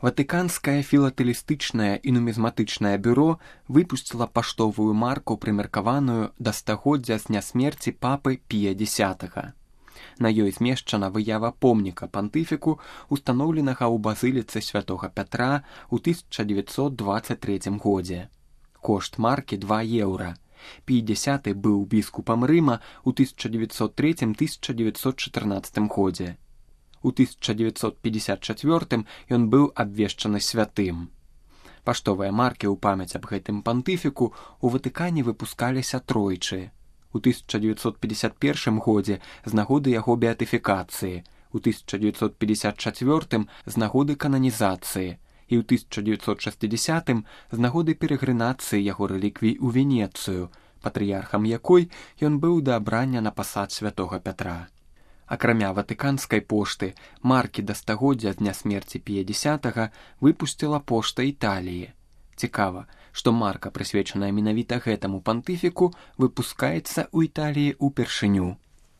Ватыканскае філатэлістычнае і нумізматычнае бюро выпусціла паштовую марку, прымеркаваную да стагоддзя з дня смерці папы Пія X. На ёй змешчана выява помніка пантыфіку, устаноўленага ў базыліцы святога Пятра ў 1923 годзе. Кошт маркі 2 еўра. Пій X быў біскупам Рыма ў 1903-1914 годзе. У 1954 ён быў абвешчаны святым. Паштовыя маркі ў памяць аб гэтым пантыфіку у Ватыкане выпускаліся тройчы. У 1951 годзе з нагоды яго беатыфікацыі, у 1954 з нагоды кананізацыі і ў 1960 з нагоды перагрынацыі яго рэліквій у Венецыю, патрыярхам якой ён быў да абрання на пасад святога Пятра. Акрамя ватыканскай пошты, маркі да стагоддзя з дня смерці Пія X выпусціла пошта Італіі. Цікава, што марка, прысвечаная менавіта гэтаму пантыфіку, выпускаецца ў Італіі ўпершыню.